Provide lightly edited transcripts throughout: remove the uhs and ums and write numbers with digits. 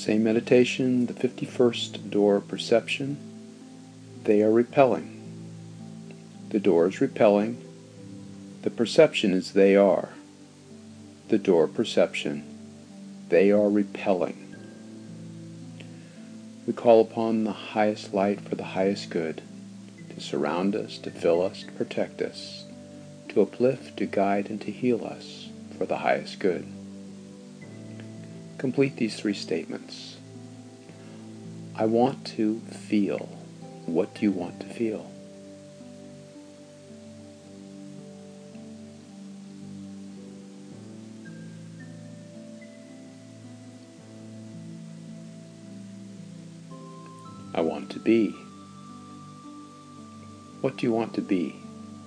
Same meditation, the 51st door of perception. They are repelling. The door is repelling. The perception is they are. The door perception. They are repelling. We call upon the highest light for the highest good, to surround us, to fill us, to protect us, to uplift, to guide, and to heal us for the highest good. Complete these 3 statements. I want to feel. What do you want to feel? I want to be. What do you want to be?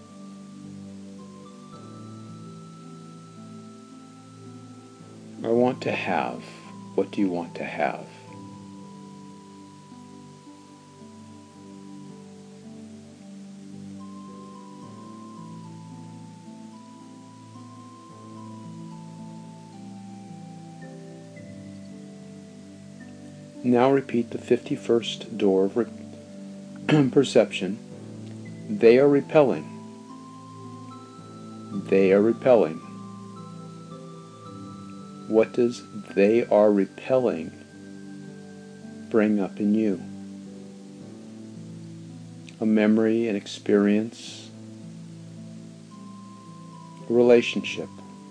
I want to have. What do you want to have? Now repeat the 51st door of perception. They are repelling. They are repelling. What does they are repelling bring up in you? A memory, an experience, a relationship.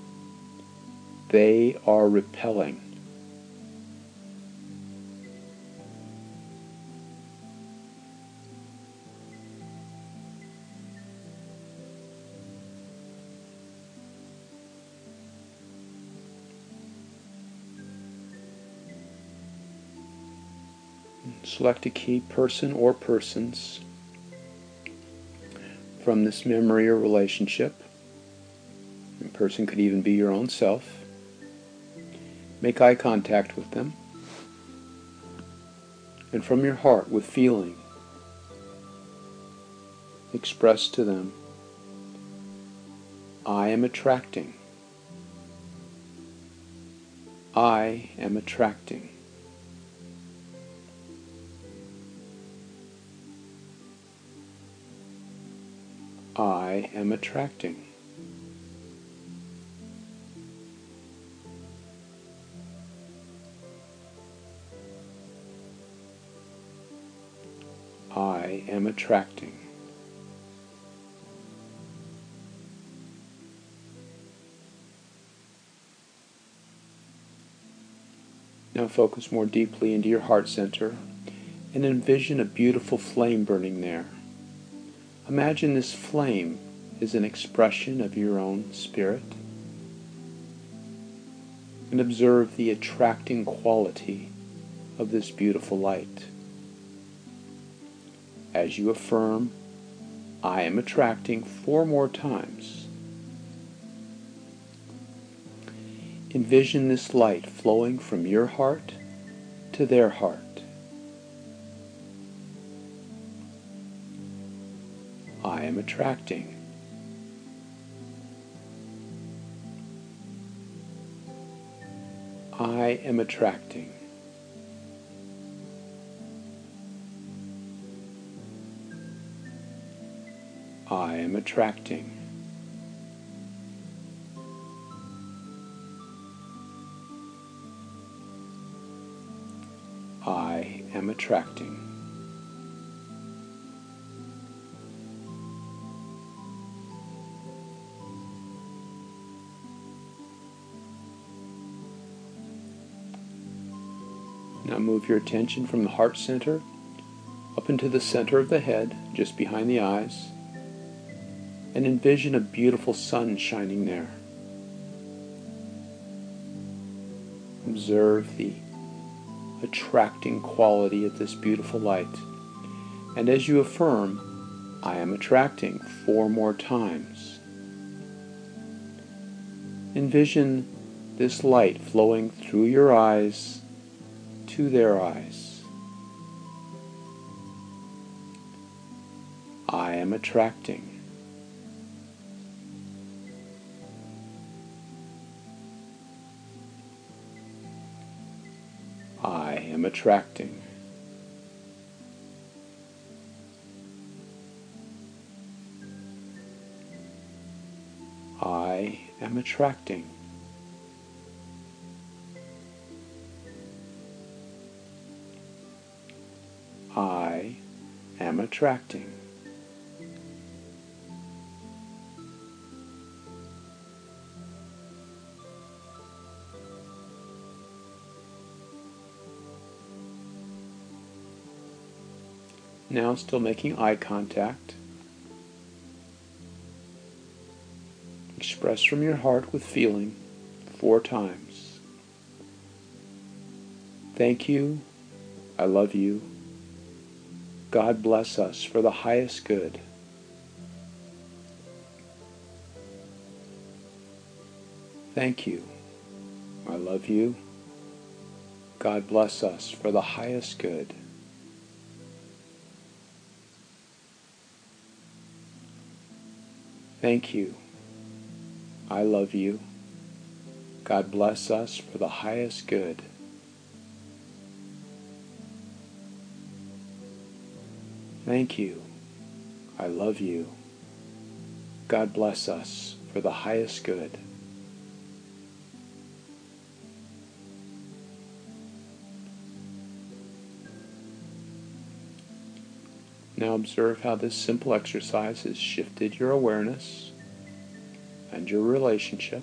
They are repelling. Select a key person or persons from this memory or relationship. A person could even be your own self. Make eye contact with them. And from your heart, with feeling, express to them, I am attracting. I am attracting. I am attracting. I am attracting. Now focus more deeply into your heart center and envision a beautiful flame burning there. Imagine this flame is an expression of your own spirit, and observe the attracting quality of this beautiful light. As you affirm, I am attracting 4 more times, envision this light flowing from your heart to their heart. I am attracting. I am attracting. I am attracting. I am attracting. Now move your attention from the heart center up into the center of the head, just behind the eyes, and envision a beautiful sun shining there. Observe the attracting quality of this beautiful light. And as you affirm, I am attracting 4 more times, envision this light flowing through your eyes to their eyes. I am attracting. I attracting. I am attracting. I am attracting. Now still making eye contact. Express from your heart with feeling 4 times. Thank you. I love you. God bless us for the highest good. Thank you. I love you. God bless us for the highest good. Thank you. I love you. God bless us for the highest good. Thank you. I love you. God bless us for the highest good. Now observe how this simple exercise has shifted your awareness and your relationship.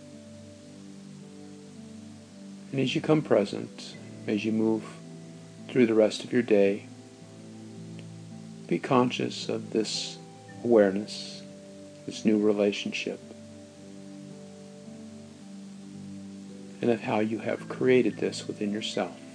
And as you come present, as you move through the rest of your day, be conscious of this awareness, this new relationship, and of how you have created this within yourself.